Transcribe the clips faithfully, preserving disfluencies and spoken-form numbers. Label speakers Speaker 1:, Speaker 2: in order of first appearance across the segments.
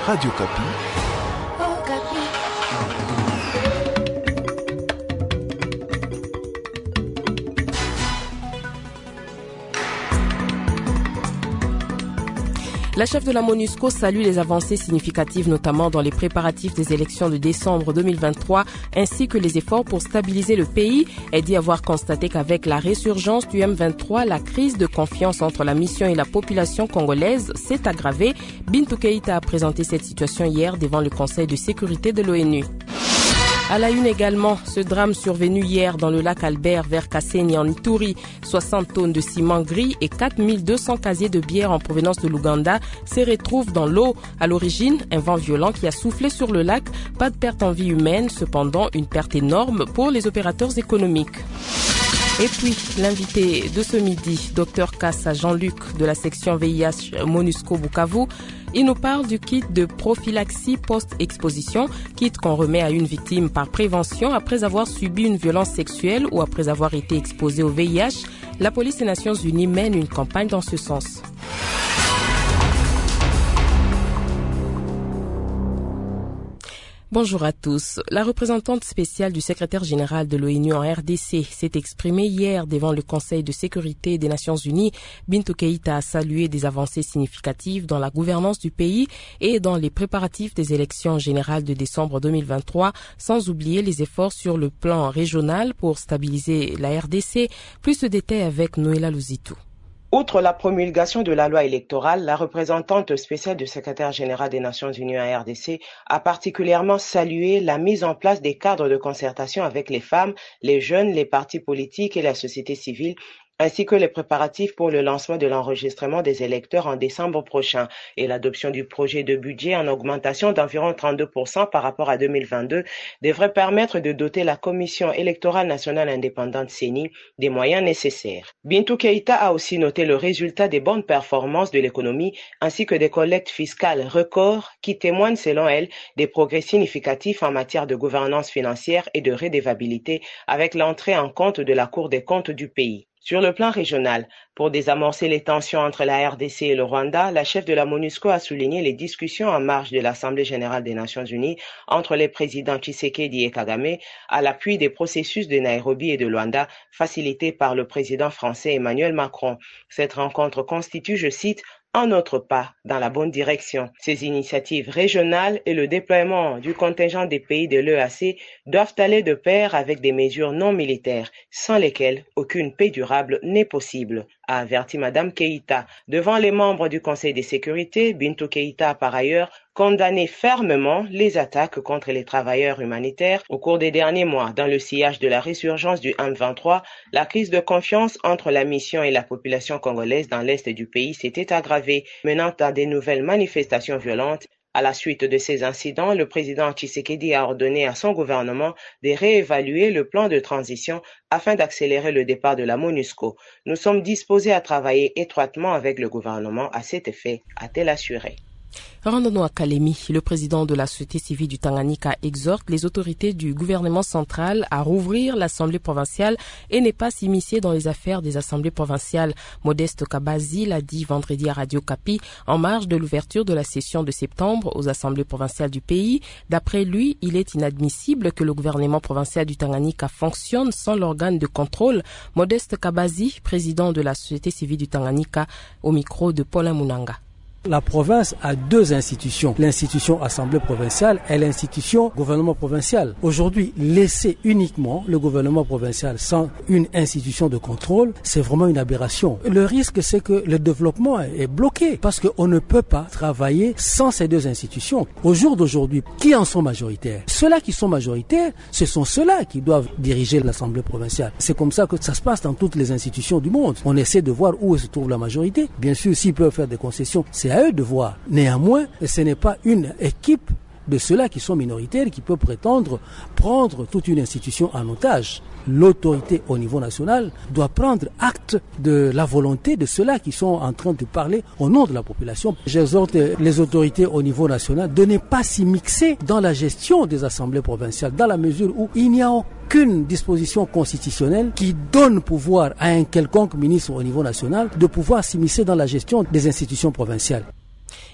Speaker 1: Radio Kapi.
Speaker 2: La chef de la MONUSCO salue les avancées significatives, notamment dans les préparatifs des élections de décembre deux mille vingt-trois, ainsi que les efforts pour stabiliser le pays. Elle dit avoir constaté qu'avec la résurgence du M vingt-trois, la crise de confiance entre la mission et la population congolaise s'est aggravée. Bintou Keïta a présenté cette situation hier devant le Conseil de sécurité de l'ONU. À la une également, ce drame survenu hier dans le lac Albert vers Kasseni en Ituri. soixante tonnes de ciment gris et quatre mille deux cents casiers de bière en provenance de l'Ouganda se retrouvent dans l'eau. À l'origine, un vent violent qui a soufflé sur le lac. Pas de perte en vie humaine, cependant une perte énorme pour les opérateurs économiques. Et puis, l'invité de ce midi, Docteur Kassa Jean-Luc de la section V I H MONUSCO Bukavu, il nous parle du kit de prophylaxie post-exposition, kit qu'on remet à une victime par prévention après avoir subi une violence sexuelle ou après avoir été exposé au V I H. La police des Nations Unies mène une campagne dans ce sens. Bonjour à tous. La représentante spéciale du secrétaire général de l'ONU en R D C s'est exprimée hier devant le Conseil de sécurité des Nations Unies. Bintou Keïta a salué des avancées significatives dans la gouvernance du pays et dans les préparatifs des élections générales de décembre deux mille vingt-trois, sans oublier les efforts sur le plan régional pour stabiliser la R D C. Plus de détails avec Noéla Louzitou.
Speaker 3: Outre la promulgation de la loi électorale, la représentante spéciale du secrétaire général des Nations Unies en R D C a particulièrement salué la mise en place des cadres de concertation avec les femmes, les jeunes, les partis politiques et la société civile, ainsi que les préparatifs pour le lancement de l'enregistrement des électeurs en décembre prochain et l'adoption du projet de budget en augmentation d'environ trente-deux pour cent par rapport à deux mille vingt-deux devrait permettre de doter la Commission électorale nationale indépendante C E N I des moyens nécessaires. Bintou Keïta a aussi noté le résultat des bonnes performances de l'économie ainsi que des collectes fiscales records qui témoignent selon elle des progrès significatifs en matière de gouvernance financière et de redevabilité avec l'entrée en compte de la Cour des comptes du pays. Sur le plan régional, pour désamorcer les tensions entre la R D C et le Rwanda, la chef de la MONUSCO a souligné les discussions en marge de l'Assemblée générale des Nations unies entre les présidents Tshisekedi et Kagame à l'appui des processus de Nairobi et de Luanda facilités par le président français Emmanuel Macron. Cette rencontre constitue, je cite, un autre pas dans la bonne direction. Ces initiatives régionales et le déploiement du contingent des pays de l'E A C doivent aller de pair avec des mesures non militaires, sans lesquelles aucune paix durable n'est possible, a averti Madame Keïta. Devant les membres du Conseil de sécurité, Bintou Keïta a par ailleurs condamné fermement les attaques contre les travailleurs humanitaires au cours des derniers mois. Dans le sillage de la résurgence du M vingt-trois, la crise de confiance entre la mission et la population congolaise dans l'est du pays s'était aggravée, menant à des nouvelles manifestations violentes. À la suite de ces incidents, le président Tshisekedi a ordonné à son gouvernement de réévaluer le plan de transition afin d'accélérer le départ de la MONUSCO. Nous sommes disposés à travailler étroitement avec le gouvernement à cet effet, a-t-elle assuré.
Speaker 2: Rendons-nous à Kalemi. Le président de la société civile du Tanganyika exhorte les autorités du gouvernement central à rouvrir l'Assemblée provinciale et ne pas s'immiscer dans les affaires des assemblées provinciales. Modeste Kabazi l'a dit vendredi à Radio Kapi en marge de l'ouverture de la session de septembre aux assemblées provinciales du pays. D'après lui, il est inadmissible que le gouvernement provincial du Tanganyika fonctionne sans l'organe de contrôle. Modeste Kabazi, président de la société civile du Tanganyika, au micro de Paulin Munanga.
Speaker 4: La province a deux institutions, l'institution Assemblée provinciale et l'institution gouvernement provincial. Aujourd'hui, laisser uniquement le gouvernement provincial sans une institution de contrôle, c'est vraiment une aberration. Le risque, c'est que le développement est bloqué parce qu'on ne peut pas travailler sans ces deux institutions. Au jour d'aujourd'hui, qui en sont majoritaires? Ceux-là qui sont majoritaires, ce sont ceux-là qui doivent diriger l'Assemblée provinciale. C'est comme ça que ça se passe dans toutes les institutions du monde. On essaie de voir où se trouve la majorité. Bien sûr, s'ils peuvent faire des concessions, c'est à eux de voir. Néanmoins, ce n'est pas une équipe de ceux-là qui sont minoritaires qui peut prétendre prendre toute une institution en otage. L'autorité au niveau national doit prendre acte de la volonté de ceux-là qui sont en train de parler au nom de la population. J'exhorte les autorités au niveau national de ne pas s'y mixer dans la gestion des assemblées provinciales, dans la mesure où il n'y a aucune disposition constitutionnelle qui donne pouvoir à un quelconque ministre au niveau national de pouvoir s'immiscer dans la gestion des institutions provinciales.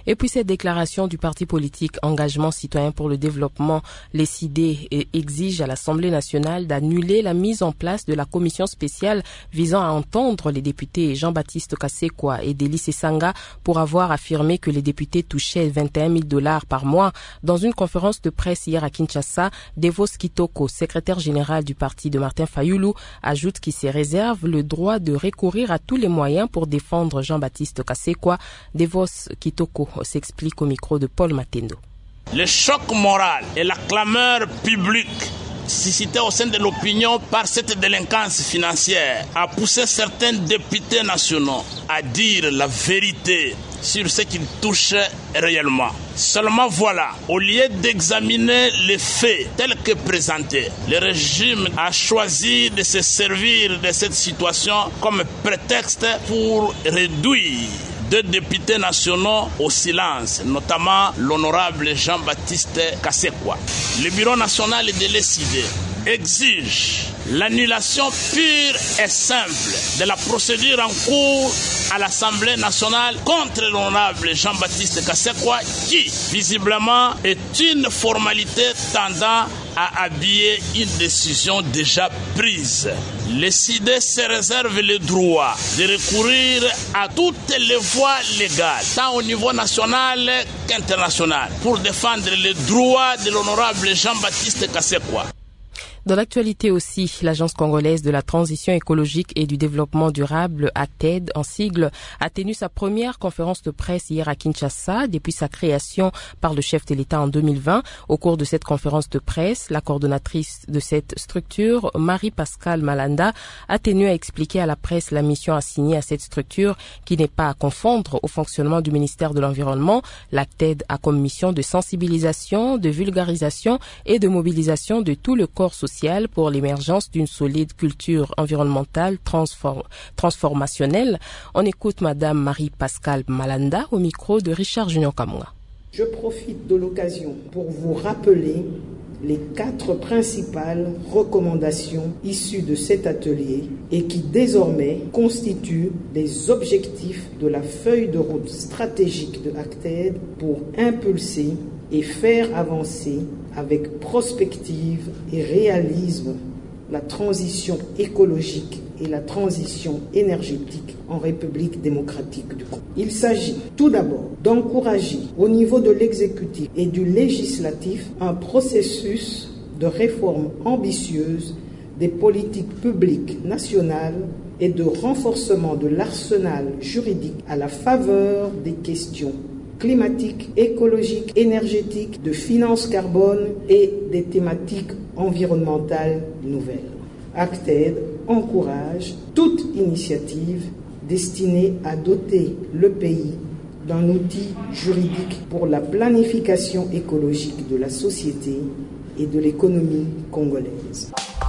Speaker 2: Et puis cette déclaration du parti politique Engagement citoyen pour le développement, les C I D E, exige à l'Assemblée nationale d'annuler la mise en place de la commission spéciale visant à entendre les députés Jean-Baptiste Kasekwa et Délice Sanga pour avoir affirmé que les députés touchaient vingt et un mille dollars par mois. Dans une conférence de presse hier à Kinshasa, Devos Kitoko, secrétaire général du parti de Martin Fayulu, ajoute qu'il se réserve le droit de recourir à tous les moyens pour défendre Jean-Baptiste Kasekwa. Devos Kitoko s'explique au micro de Paul Matendo.
Speaker 1: Le choc moral et la clameur publique suscitée au sein de l'opinion par cette délinquance financière a poussé certains députés nationaux à dire la vérité sur ce qu'ils touchent réellement. Seulement voilà, au lieu d'examiner les faits tels que présentés, le régime a choisi de se servir de cette situation comme prétexte pour réduire deux députés nationaux au silence, notamment l'honorable Jean-Baptiste Kasekwa. Le Bureau national de l'E C I D E exige l'annulation pure et simple de la procédure en cours à l'Assemblée nationale contre l'honorable Jean-Baptiste Kasekwa qui, visiblement, est une formalité tendant à habiller une décision déjà prise. Le C I D E se réserve le droit de recourir à toutes les voies légales, tant au niveau national qu'international, pour défendre les droits de l'honorable Jean-Baptiste Kasekwa.
Speaker 2: Dans l'actualité aussi, l'Agence congolaise de la transition écologique et du développement durable, A T E D, en sigle, a tenu sa première conférence de presse hier à Kinshasa depuis sa création par le chef de l'État en deux mille vingt. Au cours de cette conférence de presse, la coordonnatrice de cette structure, Marie-Pascale Malanda, a tenu à expliquer à la presse la mission assignée à cette structure qui n'est pas à confondre au fonctionnement du ministère de l'Environnement. L'A T E D a comme mission de sensibilisation, de vulgarisation et de mobilisation de tout le corps social pour l'émergence d'une solide culture environnementale transform- transformationnelle. On écoute Madame Marie-Pascale Malanda au micro de Richard Junior Kamwa.
Speaker 5: Je profite de l'occasion pour vous rappeler les quatre principales recommandations issues de cet atelier et qui désormais constituent les objectifs de la feuille de route stratégique de A T E D pour impulser et faire avancer avec prospective et réalisme la transition écologique et la transition énergétique en République démocratique du Congo. Il s'agit tout d'abord d'encourager au niveau de l'exécutif et du législatif un processus de réforme ambitieuse des politiques publiques nationales et de renforcement de l'arsenal juridique à la faveur des questions climatique, écologique, énergétique, de finances carbone et des thématiques environnementales nouvelles. A T E D encourage toute initiative destinée à doter le pays d'un outil juridique pour la planification écologique de la société et de l'économie congolaise.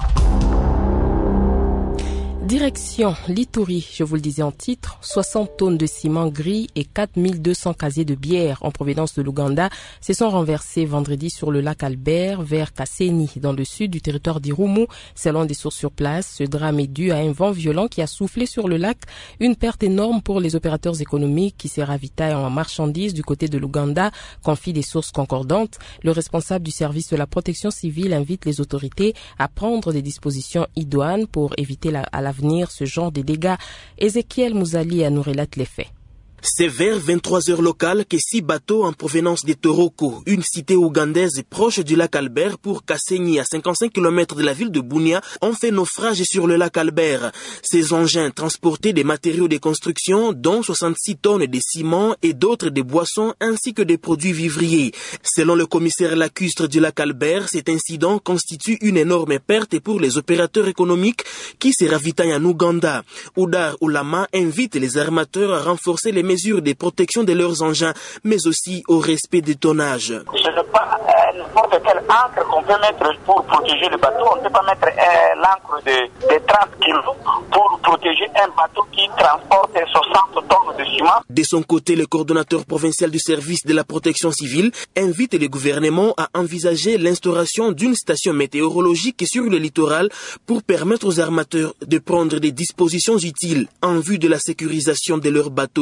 Speaker 2: Direction l'Ituri, je vous le disais en titre, soixante tonnes de ciment gris et quatre mille deux cents casiers de bière en provenance de l'Ouganda se sont renversés vendredi sur le lac Albert vers Kasseni, dans le sud du territoire d'Irumu. Selon des sources sur place, ce drame est dû à un vent violent qui a soufflé sur le lac, une perte énorme pour les opérateurs économiques qui se ravitaillent en marchandises du côté de l'Ouganda, confient des sources concordantes. Le responsable du service de la protection civile invite les autorités à prendre des dispositions idoines pour éviter la, à la venir ce genre de dégâts. Ézéchiel Mouzali nous relate les faits.
Speaker 6: C'est vers vingt-trois heures locales que six bateaux en provenance de Toroko, une cité ougandaise proche du lac Albert pour Kasseni, à cinquante-cinq kilomètres de la ville de Bunia, ont fait naufrage sur le lac Albert. Ces engins transportaient des matériaux de construction, dont soixante-six tonnes de ciment et d'autres de boissons ainsi que des produits vivriers. Selon le commissaire lacustre du lac Albert, cet incident constitue une énorme perte pour les opérateurs économiques qui se ravitaillent en Ouganda. Oudar Oulama invite les armateurs à renforcer les mesures de protection de leurs engins, mais aussi au respect des tonnages.
Speaker 7: Ce n'est pas euh, n'importe quelle ancre qu'on peut mettre pour protéger le bateau. On ne peut pas mettre euh, l'encre de, de trente kilos pour protéger un bateau qui transporte soixante tonnes de ciment.
Speaker 6: De son côté, le coordonnateur provincial du service de la protection civile invite le gouvernement à envisager l'instauration d'une station météorologique sur le littoral pour permettre aux armateurs de prendre des dispositions utiles en vue de la sécurisation de leurs bateaux.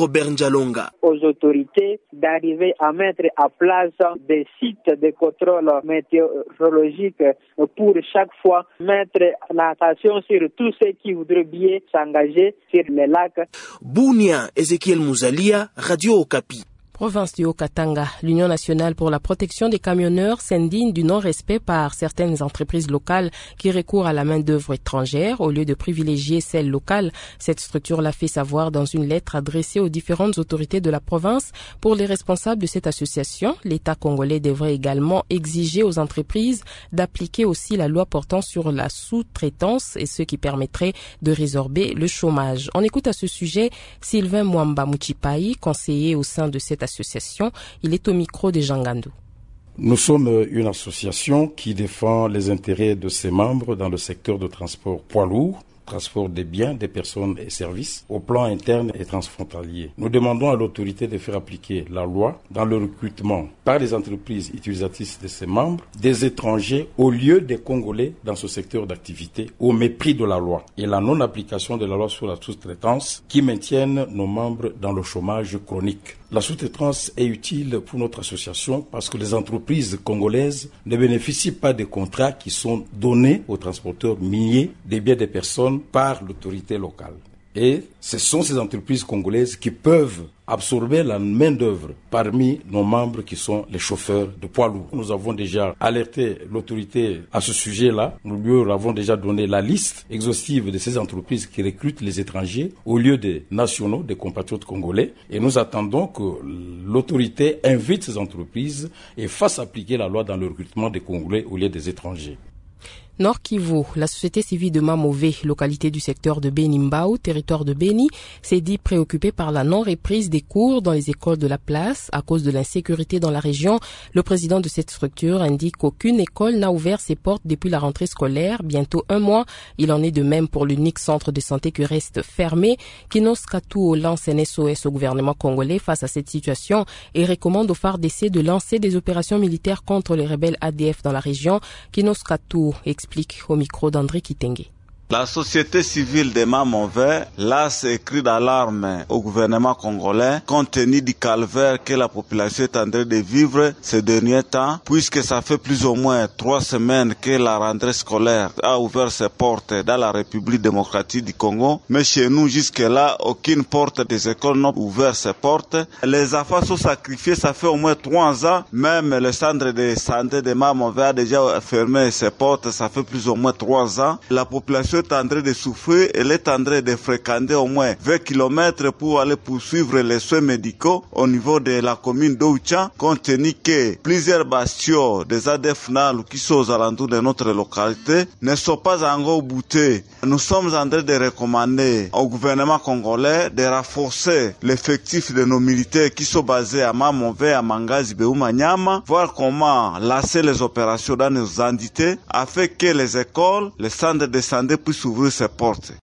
Speaker 6: Robert Ndjalonga.
Speaker 8: Aux autorités d'arriver à mettre à place des sites de contrôle météorologique pour chaque fois mettre l'attention sur tous ceux qui voudraient bien s'engager sur les lacs.
Speaker 6: Bunia, Ezekiel Mouzalia, Radio Okapi.
Speaker 2: Province du Haut-Katanga, l'Union nationale pour la protection des camionneurs s'indigne du non-respect par certaines entreprises locales qui recourent à la main-d'œuvre étrangère au lieu de privilégier celle locale. Cette structure l'a fait savoir dans une lettre adressée aux différentes autorités de la province. Pour les responsables de cette association, l'État congolais devrait également exiger aux entreprises d'appliquer aussi la loi portant sur la sous-traitance et ce qui permettrait de résorber le chômage. On écoute à ce sujet Sylvain Mwamba Mouchipai, conseiller au sein de cette association. Association. Il est au micro de Jean Gandou.
Speaker 9: Nous sommes une association qui défend les intérêts de ses membres dans le secteur de transport poids lourd, transport des biens, des personnes et services au plan interne et transfrontalier. Nous demandons à l'autorité de faire appliquer la loi dans le recrutement par les entreprises utilisatrices de ses membres des étrangers au lieu des Congolais dans ce secteur d'activité au mépris de la loi et la non-application de la loi sur la sous-traitance qui maintiennent nos membres dans le chômage chronique. La sous-traitance est utile pour notre association parce que les entreprises congolaises ne bénéficient pas des contrats qui sont donnés aux transporteurs miniers des biens des personnes par l'autorité locale. Et ce sont ces entreprises congolaises qui peuvent absorber la main-d'œuvre parmi nos membres qui sont les chauffeurs de poids lourds. Nous avons déjà alerté l'autorité à ce sujet-là. Nous lui avons déjà donné la liste exhaustive de ces entreprises qui recrutent les étrangers au lieu des nationaux, des compatriotes congolais. Et nous attendons que l'autorité invite ces entreprises et fasse appliquer la loi dans le recrutement des Congolais au lieu des étrangers.
Speaker 2: Nord Kivu, la société civile de Mamové, localité du secteur de Beni-Mbao, territoire de Beni, s'est dit préoccupée par la non-reprise des cours dans les écoles de la place à cause de l'insécurité dans la région. Le président de cette structure indique qu'aucune école n'a ouvert ses portes depuis la rentrée scolaire, bientôt un mois. Il en est de même pour l'unique centre de santé qui reste fermé. Kinos Katou lance un S O S au gouvernement congolais face à cette situation et recommande au F A R D C de lancer des opérations militaires contre les rebelles A D F dans la région. Kinos Katou explique au micro d'André Kitenge.
Speaker 10: La société civile de Mamové lance un cri d'alarme au gouvernement congolais compte tenu du calvaire que la population est en train de vivre ces derniers temps, puisque ça fait plus ou moins trois semaines que la rentrée scolaire a ouvert ses portes dans la République démocratique du Congo. Mais chez nous, jusque-là, aucune porte des écoles n'a ouvert ses portes. Les enfants sont sacrifiés, ça fait au moins trois ans. Même le centre de santé de Mamové a déjà fermé ses portes, ça fait plus ou moins trois ans. La population est en train de souffrir, elle est en train de fréquenter au moins vingt kilomètres pour aller poursuivre les soins médicaux au niveau de la commune d'Oucha, compte tenu que plusieurs bastions des A D F N A L qui sont aux alentours de notre localité ne sont pas encore boutés. Nous sommes en train de recommander au gouvernement congolais de renforcer l'effectif de nos militaires qui sont basés à Mamové, à Mangazi, Beuma, Nyama, voir comment lancer les opérations dans nos entités afin que les écoles, les centres de santé puissent ouvrir ses portes.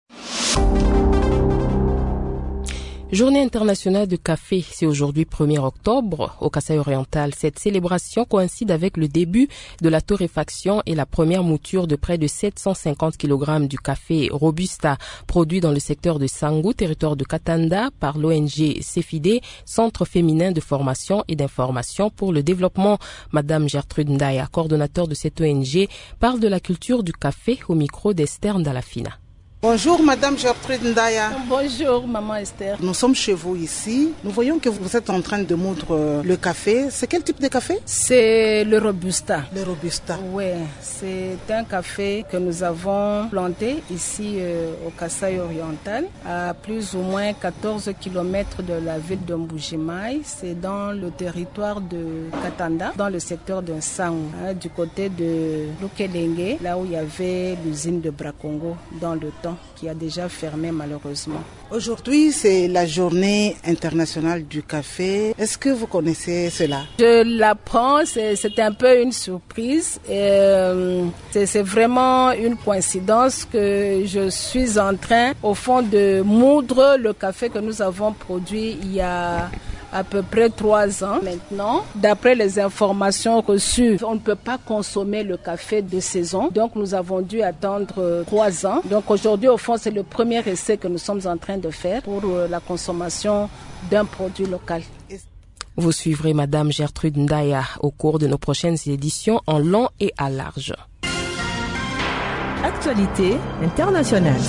Speaker 2: Journée internationale de café, c'est aujourd'hui premier octobre au Kasaï oriental. Cette célébration coïncide avec le début de la torréfaction et la première mouture de près de sept cent cinquante kilogrammes du café Robusta produit dans le secteur de Sangou, territoire de Katanda, par l'O N G Cefide, Centre féminin de formation et d'information pour le développement. Madame Gertrude Ndaya, coordonnateur de cette O N G, parle de la culture du café au micro d'Esther Ndalafina.
Speaker 11: Bonjour Madame Gertrude Ndaya.
Speaker 12: Bonjour Maman Esther.
Speaker 11: Nous sommes chez vous ici. Nous voyons que vous êtes en train de moudre le café. C'est quel type de café?
Speaker 12: C'est le Robusta.
Speaker 11: Le Robusta.
Speaker 12: Oui, c'est un café que nous avons planté ici euh, au Kasaï oriental, à plus ou moins quatorze kilomètres de la ville de Mbujimaï. C'est dans le territoire de Katanda, dans le secteur de Nsangou, hein, du côté de Lukelenge, là où il y avait l'usine de Bracongo dans le temps, qui a déjà fermé malheureusement.
Speaker 11: Aujourd'hui, c'est la journée internationale du café. Est-ce que vous connaissez cela?
Speaker 12: Je l'apprends, c'est, c'est un peu une surprise. Et, euh, c'est, c'est vraiment une coïncidence que je suis en train, au fond, de moudre le café que nous avons produit il y a à peu près trois ans maintenant. D'après les informations reçues, on ne peut pas consommer le café de saison. Donc nous avons dû attendre trois ans. Donc aujourd'hui, au fond, c'est le premier essai que nous sommes en train de faire pour la consommation d'un produit local.
Speaker 2: Vous suivrez Madame Gertrude Ndaya au cours de nos prochaines éditions en long et à large.
Speaker 13: Actualité internationale.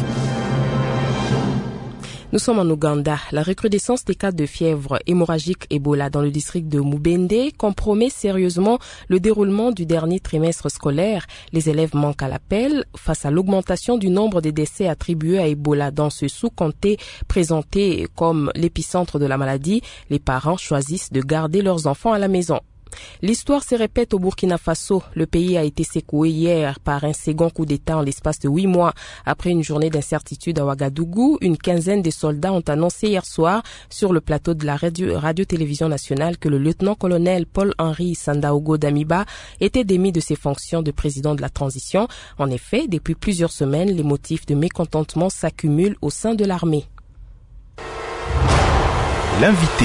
Speaker 2: Nous sommes en Ouganda. La recrudescence des cas de fièvre hémorragique Ebola dans le district de Mubende compromet sérieusement le déroulement du dernier trimestre scolaire. Les élèves manquent à l'appel face à l'augmentation du nombre des décès attribués à Ebola dans ce sous-comté présenté comme l'épicentre de la maladie. Les parents choisissent de garder leurs enfants à la maison. L'histoire se répète au Burkina Faso. Le pays a été secoué hier par un second coup d'État en l'espace de huit mois. Après une journée d'incertitude à Ouagadougou, une quinzaine de soldats ont annoncé hier soir sur le plateau de la radio, radio-télévision nationale que le lieutenant-colonel Paul-Henri Sandaogo Damiba était démis de ses fonctions de président de la transition. En effet, depuis plusieurs semaines, les motifs de mécontentement s'accumulent au sein de l'armée.
Speaker 14: L'invité.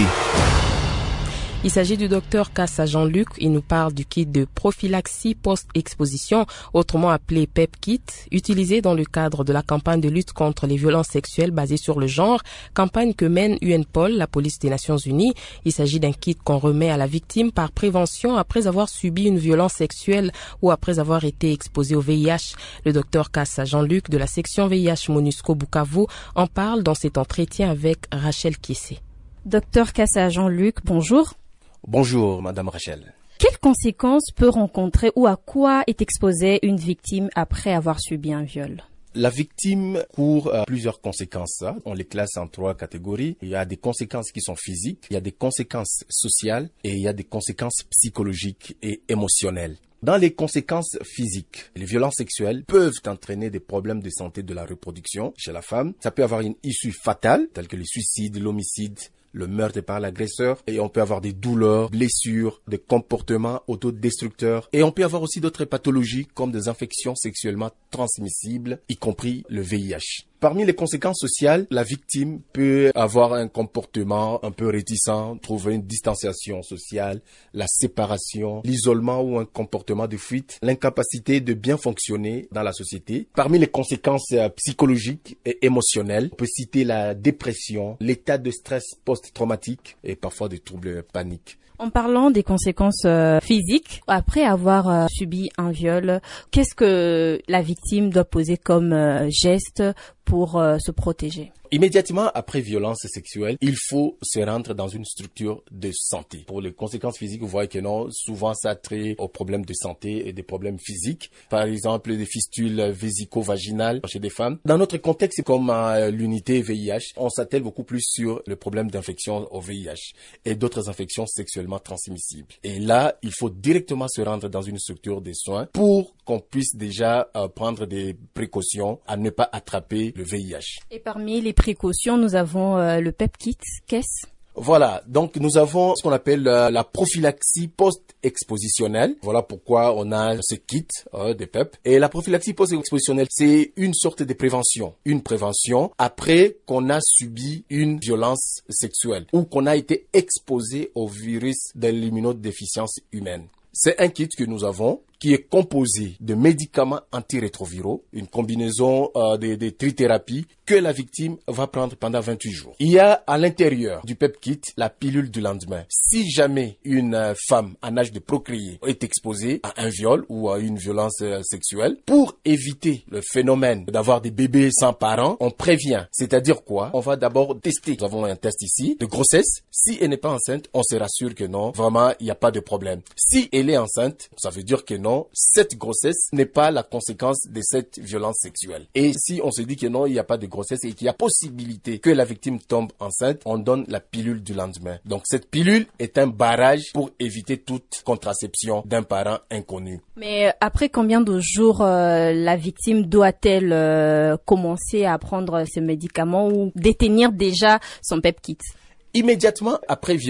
Speaker 2: Il s'agit du docteur Kassa Jean-Luc. Il nous parle du kit de prophylaxie post-exposition, autrement appelé P E P Kit, utilisé dans le cadre de la campagne de lutte contre les violences sexuelles basées sur le genre, campagne que mène U N P O L, la police des Nations Unies. Il s'agit d'un kit qu'on remet à la victime par prévention après avoir subi une violence sexuelle ou après avoir été exposé au V I H. Le docteur Kassa Jean-Luc de la section V I H MONUSCO Bukavu en parle dans cet entretien avec Rachel Kiessé.
Speaker 15: Docteur Kassa Jean-Luc, bonjour.
Speaker 14: Bonjour, Madame Rachel.
Speaker 15: Quelles conséquences peut rencontrer ou à quoi est exposée une victime après avoir subi un viol?
Speaker 14: La victime court à plusieurs conséquences. On les classe en trois catégories. Il y a des conséquences qui sont physiques, il y a des conséquences sociales et il y a des conséquences psychologiques et émotionnelles. Dans les conséquences physiques, les violences sexuelles peuvent entraîner des problèmes de santé de la reproduction chez la femme. Ça peut avoir une issue fatale, telle que le suicide, l'homicide, le meurtre par l'agresseur, et on peut avoir des douleurs, blessures, des comportements autodestructeurs, et on peut avoir aussi d'autres pathologies comme des infections sexuellement transmissibles, y compris le V I H. Parmi les conséquences sociales, la victime peut avoir un comportement un peu réticent, trouver une distanciation sociale, la séparation, l'isolement ou un comportement de fuite, l'incapacité de bien fonctionner dans la société. Parmi les conséquences psychologiques et émotionnelles, on peut citer la dépression, l'état de stress post-traumatique et parfois des troubles paniques.
Speaker 15: En parlant des conséquences euh, physiques, après avoir euh, subi un viol, qu'est-ce que la victime doit poser comme euh, geste pour euh, se protéger?
Speaker 14: Immédiatement après violence sexuelle, il faut se rendre dans une structure de santé. Pour les conséquences physiques, vous voyez que non, souvent ça trait aux problèmes de santé et des problèmes physiques. Par exemple, des fistules vésico-vaginales chez des femmes. Dans notre contexte, comme euh, l'unité V I H, on s'attelle beaucoup plus sur le problème d'infection au V I H et d'autres infections sexuellement transmissibles. Et là, il faut directement se rendre dans une structure de soins pour qu'on puisse déjà euh, prendre des précautions à ne pas attraper le V I H.
Speaker 15: Et parmi les précautions, nous avons euh, le P E P Kit. Qu'est-ce?
Speaker 14: Voilà, donc nous avons ce qu'on appelle euh, la prophylaxie post-expositionnelle. Voilà pourquoi on a ce kit euh, de P E P. Et la prophylaxie post-expositionnelle, c'est une sorte de prévention. Une prévention après qu'on a subi une violence sexuelle ou qu'on a été exposé au virus de l'immunodéficience humaine. C'est un kit que nous avons qui est composé de médicaments antirétroviraux, une combinaison euh, de, de trithérapies que la victime va prendre pendant vingt-huit jours. Il y a à l'intérieur du P E P Kit la pilule du lendemain. Si jamais une euh, femme en âge de procréer est exposée à un viol ou à une violence euh, sexuelle, pour éviter le phénomène d'avoir des bébés sans parents, on prévient. C'est-à-dire quoi? On va d'abord tester. Nous avons un test ici de grossesse. Si elle n'est pas enceinte, on se rassure que non, vraiment, il n'y a pas de problème. Si elle est enceinte, ça veut dire que non, cette grossesse n'est pas la conséquence de cette violence sexuelle. Et si on se dit que non, il n'y a pas de grossesse et qu'il y a possibilité que la victime tombe enceinte, on donne la pilule du lendemain. Donc cette pilule est un barrage pour éviter toute contraception d'un parent inconnu.
Speaker 15: Mais après combien de jours euh, la victime doit-elle euh, commencer à prendre ce médicament ou détenir déjà son P E P Kit?
Speaker 14: Immédiatement après viol,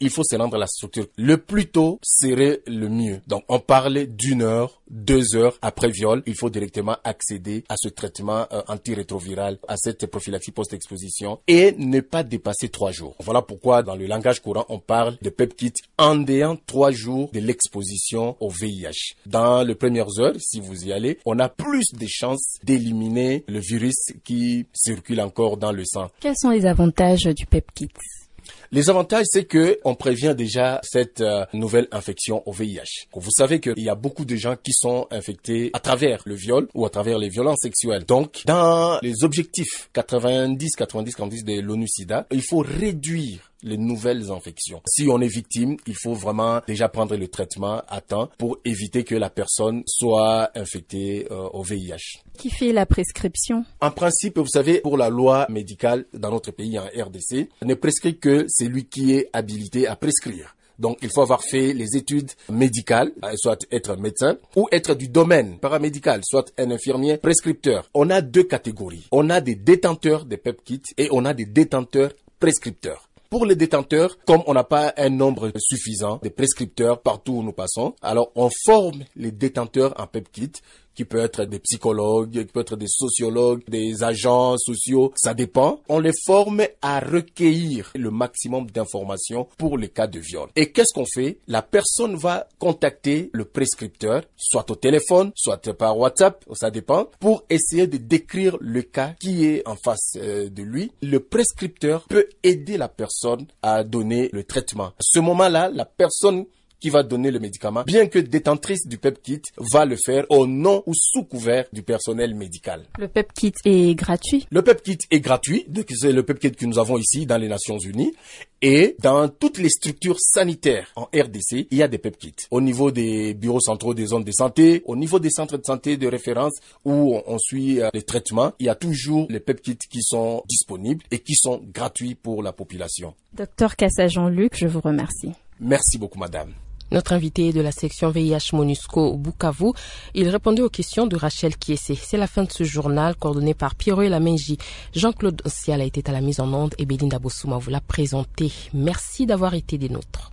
Speaker 14: il faut se rendre à la structure. Le plus tôt serait le mieux. Donc, on parlait d'une heure, deux heures après viol. Il faut directement accéder à ce traitement euh, antirétroviral, à cette prophylaxie post-exposition et ne pas dépasser trois jours. Voilà pourquoi, dans le langage courant, on parle de PEP kit en déant trois jours de l'exposition au V I H. Dans les premières heures, si vous y allez, on a plus de chances d'éliminer le virus qui circule encore dans le sang.
Speaker 15: Quels sont les avantages du PEP kit?
Speaker 14: Les avantages, c'est que on prévient déjà cette euh, nouvelle infection au V I H. Vous savez qu'il y a beaucoup de gens qui sont infectés à travers le viol ou à travers les violences sexuelles. Donc, dans les objectifs quatre-vingt-dix quatre-vingt-dix quatre-vingt-dix de l'ONU-SIDA, il faut réduire les nouvelles infections. Si on est victime, il faut vraiment déjà prendre le traitement à temps pour éviter que la personne soit infectée euh, au V I H.
Speaker 15: Qui fait la prescription?
Speaker 14: En principe, vous savez, pour la loi médicale dans notre pays, en R D C, ne prescrit que celui qui est habilité à prescrire. Donc, il faut avoir fait les études médicales, soit être médecin, ou être du domaine paramédical, soit un infirmier prescripteur. On a deux catégories. On a des détenteurs de PEP kits et on a des détenteurs prescripteurs. Pour les détenteurs, comme on n'a pas un nombre suffisant de prescripteurs partout où nous passons, alors on forme les détenteurs en PEP kit, qui peut être des psychologues, qui peut être des sociologues, des agents sociaux, ça dépend. On les forme à recueillir le maximum d'informations pour les cas de viol. Et qu'est-ce qu'on fait? La personne va contacter le prescripteur, soit au téléphone, soit par WhatsApp, ça dépend, pour essayer de décrire le cas qui est en face euh, de lui. Le prescripteur peut aider la personne à donner le traitement. À ce moment-là, la personne qui va donner le médicament, bien que détentrice du PEP kit, va le faire au nom ou sous couvert du personnel médical.
Speaker 15: Le PEP kit est gratuit?
Speaker 14: Le PEP kit est gratuit, c'est le PEP kit que nous avons ici dans les Nations Unies. Et dans toutes les structures sanitaires en R D C, il y a des PEP kits. Au niveau des bureaux centraux des zones de santé, au niveau des centres de santé de référence où on suit les traitements, il y a toujours les PEP kits qui sont disponibles et qui sont gratuits pour la population.
Speaker 15: Docteur Kassa Jean-Luc, je vous remercie.
Speaker 14: Merci beaucoup, madame.
Speaker 2: Notre invité de la section V I H MONUSCO Bukavu, il répondait aux questions de Rachel Kiessé. C'est la fin de ce journal coordonné par Pierrot Lamenji. Jean-Claude Siala était à la mise en onde et Belinda Bossouma vous l'a présenté. Merci d'avoir été des nôtres.